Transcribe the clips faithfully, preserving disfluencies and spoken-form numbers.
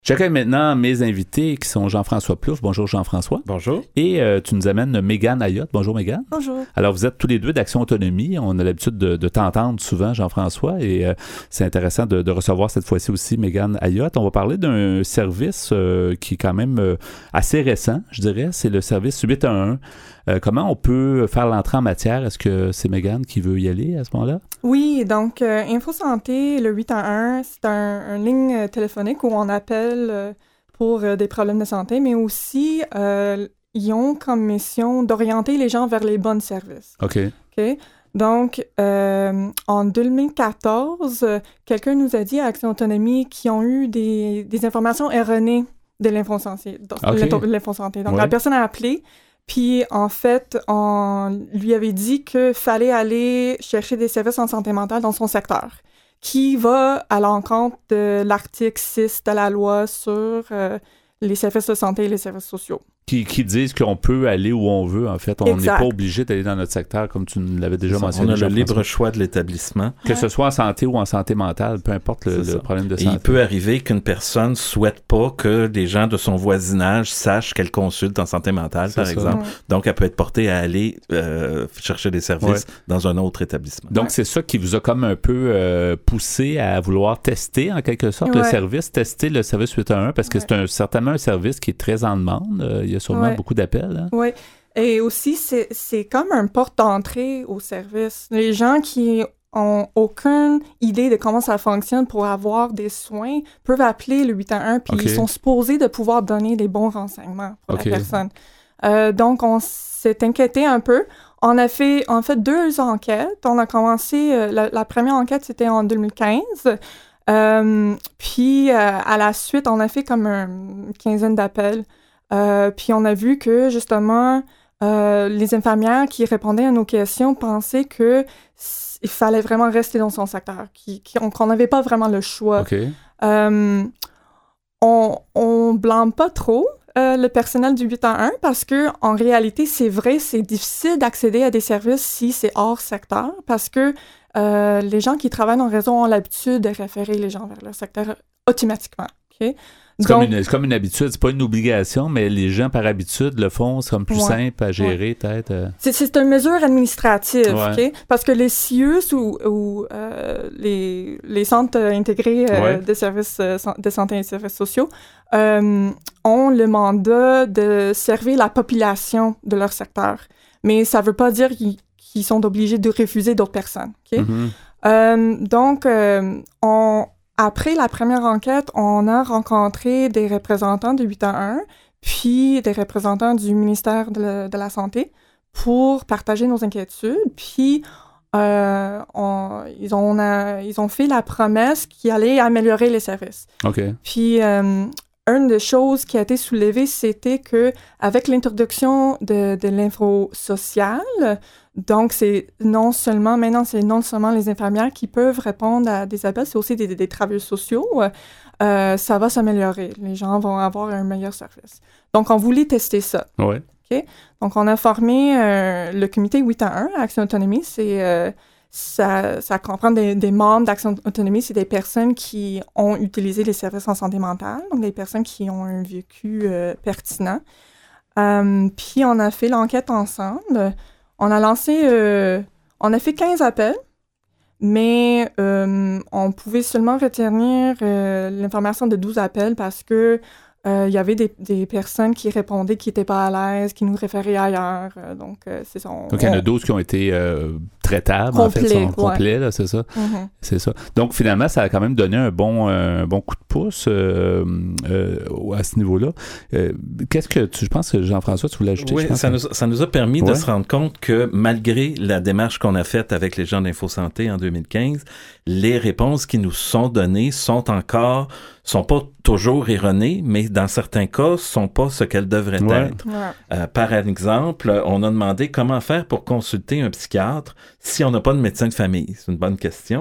J'accueille maintenant mes invités qui sont Jean-François Plouffe. Bonjour Jean-François. Bonjour. Et euh, tu nous amènes Mégane Ayotte. Bonjour Mégane. Bonjour. Alors vous êtes tous les deux d'Action Autonomie. On a l'habitude de, de t'entendre souvent Jean-François et euh, c'est intéressant de, de recevoir cette fois-ci aussi Mégane Ayotte. On va parler d'un service euh, qui est quand même euh, assez récent, je dirais. C'est le service huit un un. Euh, comment on peut faire l'entrée en matière? Est-ce que c'est Mégane qui veut y aller à ce moment-là? Oui, donc euh, InfoSanté, le huit un un, c'est un, une ligne téléphonique où on appelle euh, pour euh, des problèmes de santé, mais aussi euh, ils ont comme mission d'orienter les gens vers les bons services. OK. OK? Donc, euh, en deux mille quatorze, euh, quelqu'un nous a dit à Action Autonomie qu'ils ont eu des, des informations erronées de l'InfoSanté. Okay. l'InfoSanté. Donc, ouais. la personne a appelé. Puis, en fait, on lui avait dit qu'il fallait aller chercher des services en santé mentale dans son secteur, qui va à l'encontre de l'article six de la loi sur euh, les services de santé et les services sociaux. Qui, qui disent qu'on peut aller où on veut, en fait. On n'est Exact. pas obligé d'aller dans notre secteur, comme tu l'avais déjà Ça, mentionné. on a le libre choix de l'établissement. Que ouais. ce soit en santé ou en santé mentale, peu importe le, le problème de Et santé. il peut arriver qu'une personne souhaite pas que les gens de son voisinage sachent qu'elle consulte en santé mentale, C'est par ça. exemple. Ouais. Donc, elle peut être portée à aller euh, chercher des services Ouais. dans un autre établissement. Donc, Ouais. c'est ça qui vous a comme un peu euh, poussé à vouloir tester, en quelque sorte, le Ouais. service, tester le service huit un un, parce que Ouais. c'est un, certainement un service qui est très en demande. Euh, il y a sûrement Ouais. beaucoup d'appels. Hein? Oui. Et aussi, c'est, c'est comme un porte d'entrée au service. Les gens qui ont aucune idée de comment ça fonctionne pour avoir des soins peuvent appeler le huit un un, puis Okay. ils sont supposés de pouvoir donner des bons renseignements pour Okay. la personne. Euh, donc, on s'est inquiété un peu. On a fait, en fait, deux enquêtes. On a commencé, euh, la, la première enquête, c'était en deux mille quinze. Euh, puis, euh, à la suite, on a fait comme une quinzaine d'appels. Euh, puis, on a vu que, justement, euh, les infirmières qui répondaient à nos questions pensaient que s- il fallait vraiment rester dans son secteur, qui, qui, on- qu'on n'avait pas vraiment le choix. OK. Euh, on, on blâme pas trop euh, le personnel du huit un un parce que en réalité, c'est vrai, c'est difficile d'accéder à des services si c'est hors secteur parce que euh, les gens qui travaillent dans le réseau ont l'habitude de référer les gens vers leur secteur automatiquement. Okay? C'est, Donc, comme une, c'est comme une habitude, c'est pas une obligation, mais les gens par habitude le font, c'est comme plus Ouais. simple à gérer, peut-être. euh. C'est, c'est une mesure administrative, Ouais. OK? Parce que les C I U S ou, ou euh, les, les centres euh, intégrés euh, Ouais. de services euh, san- de santé et services sociaux euh, ont le mandat de servir la population de leur secteur. Mais ça veut pas dire qu'ils, qu'ils sont obligés de refuser d'autres personnes, OK? Mm-hmm. Euh, donc, euh, on, après la première enquête, on a rencontré des représentants du huit un un, puis des représentants du ministère de la, de la Santé pour partager nos inquiétudes. Puis, euh, on, ils, ont, on a, ils ont fait la promesse qu'ils allaient améliorer les services. OK. Puis, euh, une des choses qui a été soulevée, c'était que avec l'introduction de, de l'info sociale, donc c'est non seulement, maintenant c'est non seulement les infirmières qui peuvent répondre à des appels, c'est aussi des, des, des travailleurs sociaux, euh, ça va s'améliorer. Les gens vont avoir un meilleur service. Donc, on voulait tester ça. Ouais. Okay? Donc, on a formé euh, le comité huit un un à Action Autonomie. C'est... Euh, Ça, ça comprend des, des membres d'Action Autonomie, c'est des personnes qui ont utilisé les services en santé mentale, donc des personnes qui ont un vécu euh, pertinent. Euh, puis on a fait l'enquête ensemble. On a lancé, euh, on a fait quinze appels, mais euh, on pouvait seulement retenir euh, l'information de douze appels parce que euh, il y avait des, des personnes qui répondaient qui n'étaient pas à l'aise, qui nous référaient ailleurs. Euh, donc, euh, c'est ça. On, Donc, il y en a on- douze qui ont été euh, traitables, en fait, Complets, sont ouais. complets, là, c'est ça? Mhm. C'est ça. Donc, finalement, ça a quand même donné un bon, euh, un bon coup de pouce euh, euh, à ce niveau-là. Euh, qu'est-ce que tu... Je pense que Jean-François, tu voulais ajouter? Oui, je pense, ça, que... nous, ça nous a permis Ouais. de se rendre compte que malgré la démarche qu'on a faite avec les gens d'InfoSanté en deux mille quinze, les réponses qui nous sont données sont encore, sont pas toujours erronées, mais dans certains cas, sont pas ce qu'elles devraient Ouais. être. Ouais. Euh, par exemple, on a demandé comment faire pour consulter un psychiatre si on n'a pas de médecin de famille. C'est une bonne question.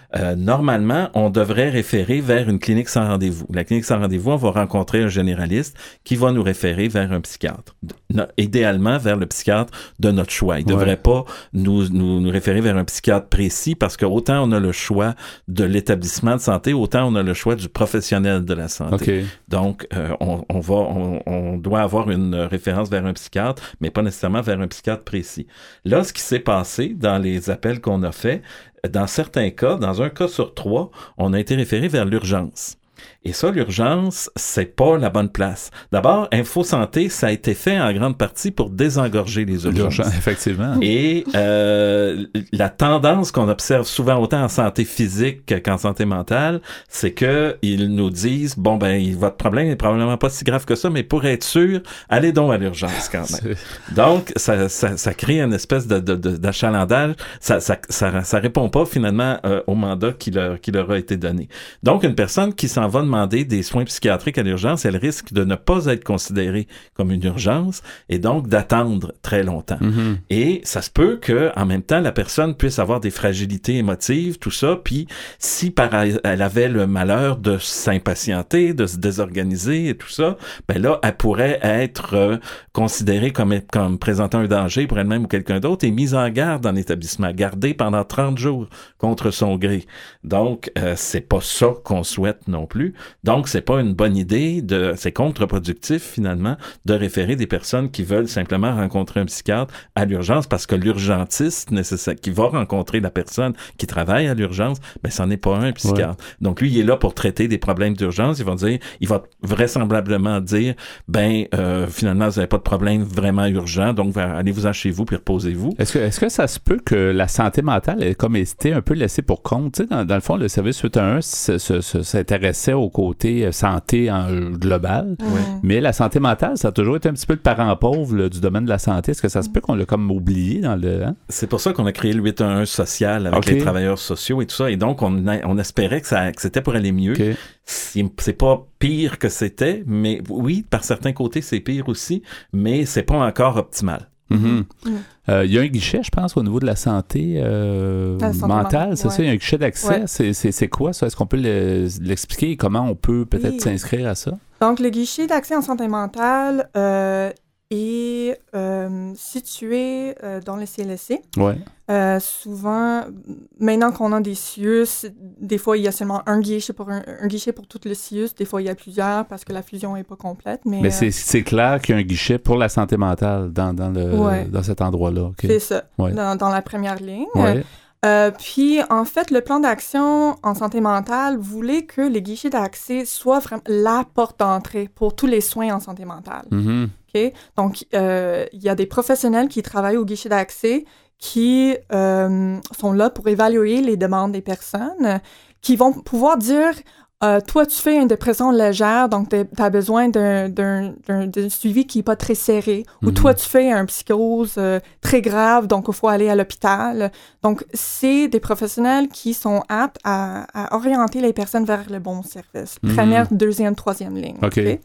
euh, normalement, on devrait référer vers une clinique sans rendez-vous. La clinique sans rendez-vous, on va rencontrer un généraliste qui va nous référer vers un psychiatre. No, idéalement, vers le psychiatre de notre choix. Il ne devrait ouais. pas nous, nous, nous référer vers un psychiatre précis parce que autant on a le choix de l'établissement de santé, autant on a le choix du professionnel de la santé. Okay. Donc, euh, on, on, va, on, on doit avoir une référence vers un psychiatre, mais pas nécessairement vers un psychiatre précis. Là, ce qui s'est passé dans les appels qu'on a faits, dans certains cas, dans un cas sur trois, on a été référé vers l'urgence. Et ça, l'urgence, c'est pas la bonne place. D'abord, InfoSanté, ça a été fait en grande partie pour désengorger les urgences. L'urgence, effectivement. Et euh, la tendance qu'on observe souvent autant en santé physique qu'en santé mentale, c'est que ils nous disent, bon, ben, votre problème est probablement pas si grave que ça, mais pour être sûr, allez donc à l'urgence quand même. Donc, ça, ça, ça crée une espèce de, de, de, d'achalandage. Ça, ça, ça, ça répond pas finalement euh, au mandat qui leur, qui leur a été donné. Donc, une personne qui s'en va demander des soins psychiatriques à l'urgence, elle risque de ne pas être considérée comme une urgence et donc d'attendre très longtemps. Mm-hmm. Et ça se peut que, en même temps, la personne puisse avoir des fragilités émotives, tout ça, puis si par elle avait le malheur de s'impatienter, de se désorganiser et tout ça, ben là, elle pourrait être euh, considérée comme, comme présentant un danger pour elle-même ou quelqu'un d'autre et mise en garde dans l'établissement, gardée pendant trente jours contre son gré. Donc, euh, c'est pas ça qu'on souhaite non plus. Donc, c'est pas une bonne idée, de, c'est contre-productif finalement de référer des personnes qui veulent simplement rencontrer un psychiatre à l'urgence parce que l'urgentiste nécessaire, qui va rencontrer la personne qui travaille à l'urgence, ben, c'en est pas un, un psychiatre. Ouais. Donc, lui, il est là pour traiter des problèmes d'urgence. Il va dire, il va vraisemblablement dire, ben, euh, finalement, vous n'avez pas de problème vraiment urgent, donc allez-vous-en chez vous puis reposez-vous. Est-ce que, est-ce que ça se peut que la santé mentale ait comme été un peu laissée pour compte? Tu sais, dans, dans le fond, le service huit un un s'intéressait au côté santé en global, ouais. mais la santé mentale, ça a toujours été un petit peu le parent pauvre là, du domaine de la santé. Est-ce que ça se peut qu'on l'a comme oublié dans le... Hein? C'est pour ça qu'on a créé le huit un un social avec okay. les travailleurs sociaux et tout ça, et donc on, a, on espérait que, ça, que c'était pour aller mieux. Okay. C'est, c'est pas pire que c'était, mais oui, par certains côtés, c'est pire aussi, mais c'est pas encore optimal. Il mm-hmm. mm. euh, y a un guichet, je pense, au niveau de la santé, euh, la santé mentale, mentale, c'est ouais. ça? Il y a un guichet d'accès. Ouais. C'est, c'est, c'est quoi ça? Est-ce qu'on peut le, l'expliquer et comment on peut peut-être oui. s'inscrire à ça? Donc, le guichet d'accès en santé mentale euh, est euh, situé euh, dans le C L S C. Ouais. Euh, souvent, maintenant qu'on a des C I U S, des fois, il y a seulement un guichet pour, un, un guichet pour tout le C I U S. Des fois, il y a plusieurs parce que la fusion n'est pas complète. Mais, mais euh, c'est, c'est clair qu'il y a un guichet pour la santé mentale dans, dans, le, ouais. dans cet endroit-là. Okay. C'est ça, ouais. dans, dans la première ligne. Ouais. Euh, puis, en fait, le plan d'action en santé mentale voulait que les guichets d'accès soient vraiment la porte d'entrée pour tous les soins en santé mentale. Mm-hmm. Okay? Donc, euh, il y a des professionnels qui travaillent au guichet d'accès qui euh, sont là pour évaluer les demandes des personnes, qui vont pouvoir dire euh, « Toi, tu fais une dépression légère, donc tu as besoin d'un, d'un, d'un, d'un suivi qui n'est pas très serré. Mm-hmm. » Ou « Toi, tu fais une psychose euh, très grave, donc il faut aller à l'hôpital. » Donc, c'est des professionnels qui sont aptes à, à orienter les personnes vers le bon service. Mm-hmm. Première, deuxième, troisième ligne. OK. okay?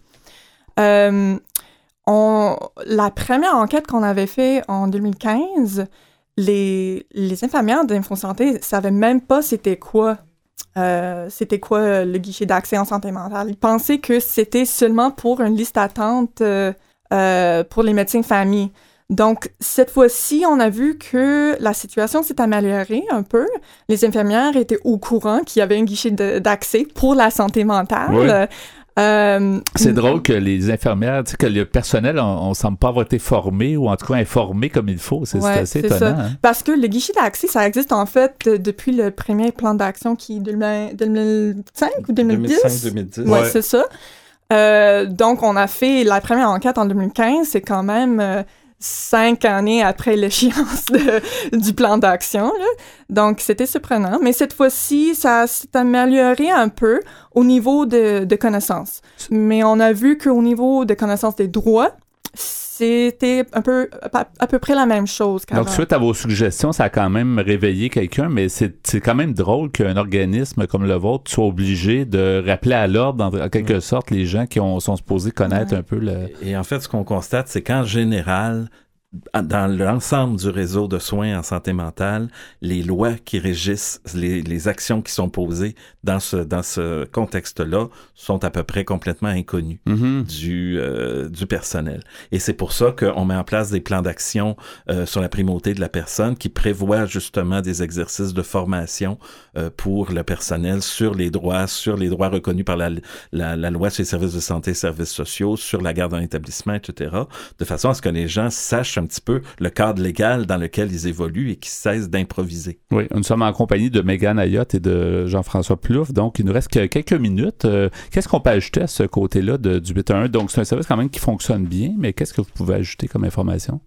Euh, on, la première enquête qu'on avait faite en deux mille quinze... Les, les infirmières d'InfoSanté ne savaient même pas c'était quoi, euh, c'était quoi le guichet d'accès en santé mentale. Ils pensaient que c'était seulement pour une liste d'attente euh, euh, pour les médecins de famille. Donc, cette fois-ci, on a vu que la situation s'est améliorée un peu. Les infirmières étaient au courant qu'il y avait un guichet de, d'accès pour la santé mentale. Oui. Euh, c'est drôle que les infirmières, tu sais, que le personnel, on ne semble pas avoir été formé ou en tout cas informé comme il faut. C'est, ouais, c'est assez c'est étonnant. Ça. Hein? Parce que le guichet d'accès, ça existe en fait de, depuis le premier plan d'action qui est deux mille cinq ou deux mille dix. deux mille cinq deux mille dix. Ouais, ouais. C'est ça. Euh, donc, on a fait la première enquête en deux mille quinze. C'est quand même... Euh, cinq années après l'échéance de, du plan d'action. Là. Donc, c'était surprenant. Mais cette fois-ci, ça s'est amélioré un peu au niveau de, de connaissances. Mais on a vu qu'au niveau de connaissances des droits, c'était un peu, à, à peu près la même chose qu'avant. Donc, suite à vos suggestions, ça a quand même réveillé quelqu'un, mais c'est, c'est quand même drôle qu'un organisme comme le vôtre soit obligé de rappeler à l'ordre, en, en quelque sorte, les gens qui ont, sont supposés connaître ouais. un peu le... Et en fait, ce qu'on constate, c'est qu'en général, dans l'ensemble du réseau de soins en santé mentale, les lois qui régissent les, les actions qui sont posées dans ce, dans ce contexte-là sont à peu près complètement inconnues mm-hmm. du, euh, du personnel. Et c'est pour ça qu'on met en place des plans d'action euh, sur la primauté de la personne qui prévoient justement des exercices de formation euh, pour le personnel sur les droits, sur les droits reconnus par la, la, la loi sur les services de santé et services sociaux, sur la garde en établissement, et cetera, de façon à ce que les gens sachent un petit peu le cadre légal dans lequel ils évoluent et qu'ils cessent d'improviser. Oui, nous sommes en compagnie de Mégane Ayotte et de Jean-François Plouffe, donc il nous reste que quelques minutes. Euh, qu'est-ce qu'on peut ajouter à ce côté-là de, du huit un un? Donc c'est un service quand même qui fonctionne bien, mais qu'est-ce que vous pouvez ajouter comme information?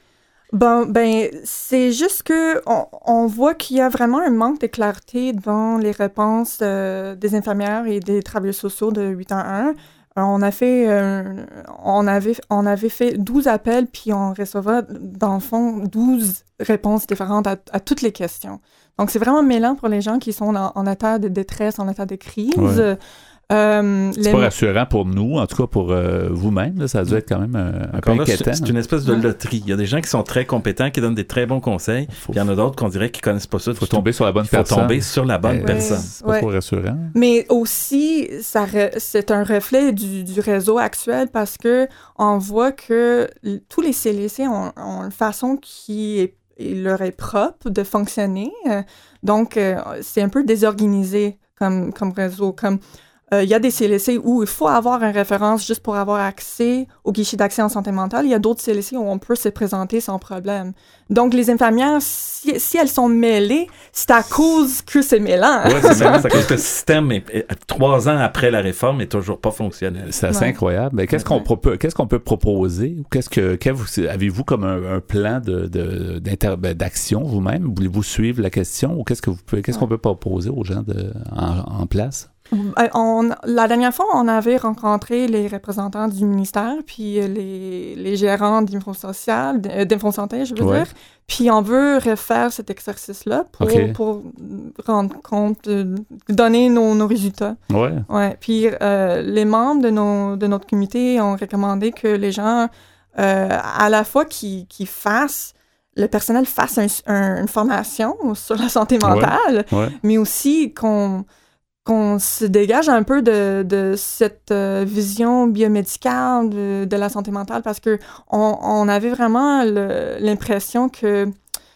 Bon, ben, c'est juste que on, on voit qu'il y a vraiment un manque de clarté dans les réponses euh, des infirmières et des travailleurs sociaux de huit un un. On a fait, euh, on avait, on avait fait douze appels, puis on recevait, dans le fond, douze réponses différentes à, à toutes les questions. Donc, c'est vraiment mêlant pour les gens qui sont en, en état de détresse, en état de crise. Ouais. Euh, c'est les... pas rassurant pour nous, en tout cas pour euh, vous-même. Là, ça a dû être quand même euh, un peu inquiétant. C'est, c'est une espèce de loterie. Il y a des gens qui sont très compétents, qui donnent des très bons conseils. Faut... Puis il y en a d'autres qu'on dirait qu'ils connaissent pas ça. Il faut tomber sur la bonne il faut personne. tomber sur la bonne ouais, personne. C'est pas ouais. trop rassurant. Mais aussi, ça re... c'est un reflet du, du réseau actuel parce que on voit que tous les C L C ont, ont une façon qui est, leur est propre de fonctionner. Donc, euh, c'est un peu désorganisé comme, comme réseau. Comme il euh, y a des C L C où il faut avoir une référence juste pour avoir accès au guichet d'accès en santé mentale. Il y a d'autres C L C où on peut se présenter sans problème. Donc, les infirmières, si, si elles sont mêlées, c'est à cause que c'est mêlant. Oui, c'est mêlant. C'est à cause que le système, est, est, trois ans après la réforme, n'est toujours pas fonctionnel. C'est assez ouais. incroyable. Mais qu'est-ce qu'on, propo- qu'est-ce qu'on peut proposer? Qu'est-ce que, qu'est-ce, avez-vous comme un, un plan de, de, d'action vous-même? Voulez-vous suivre la question? Ou qu'est-ce, que vous pouvez, qu'est-ce ouais. qu'on peut proposer aux gens de, en, en place? On, la dernière fois, on avait rencontré les représentants du ministère, puis les, les gérants d'Infosocial, d'Infosanté, je veux ouais. dire. Puis on veut refaire cet exercice-là pour, okay. pour rendre compte, euh, donner nos, nos résultats. Ouais. Ouais. Puis euh, les membres de, nos, de notre comité ont recommandé que les gens, euh, à la fois qui, qui fassent le personnel fasse un, un, une formation sur la santé mentale, ouais. Ouais. mais aussi qu'on qu'on se dégage un peu de, de cette euh, vision biomédicale de, de la santé mentale parce que on, on avait vraiment le, l'impression que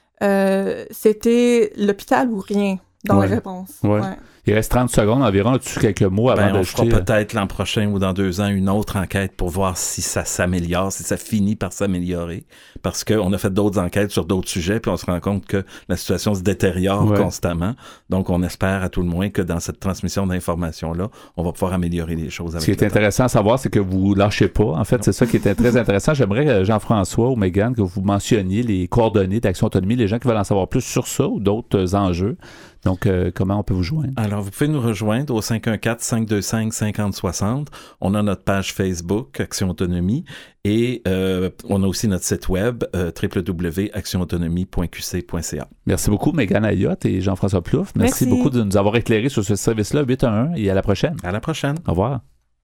euh, c'était l'hôpital ou rien dans ouais. les réponses. Ouais. Ouais. Il reste trente secondes environ. As-tu quelques mots avant ben, de on jeter? fera peut-être l'an prochain ou dans deux ans une autre enquête pour voir si ça s'améliore, si ça finit par s'améliorer. Parce qu'on a fait d'autres enquêtes sur d'autres sujets, puis on se rend compte que la situation se détériore ouais. constamment. Donc, on espère à tout le moins que dans cette transmission d'informations-là, on va pouvoir améliorer les choses. Avec Ce qui est intéressant à savoir, c'est que vous lâchez pas. En fait, non. c'est ça qui est très intéressant. J'aimerais, Jean-François ou Mégane, que vous mentionniez les coordonnées d'Action Autonomie, les gens qui veulent en savoir plus sur ça ou d'autres enjeux. Donc, euh, comment on peut vous joindre? Alors, vous pouvez nous rejoindre au cinq un quatre, cinq deux cinq, cinq zéro six zéro. On a notre page Facebook, Action Autonomie, et euh, on a aussi notre site web, euh, w w w point action autonomie point q c point c a. Merci beaucoup, Mégane Ayotte et Jean-François Plouffe. Merci, Merci beaucoup de nous avoir éclairés sur ce service-là, huit un un, et à la prochaine. À la prochaine. Au revoir.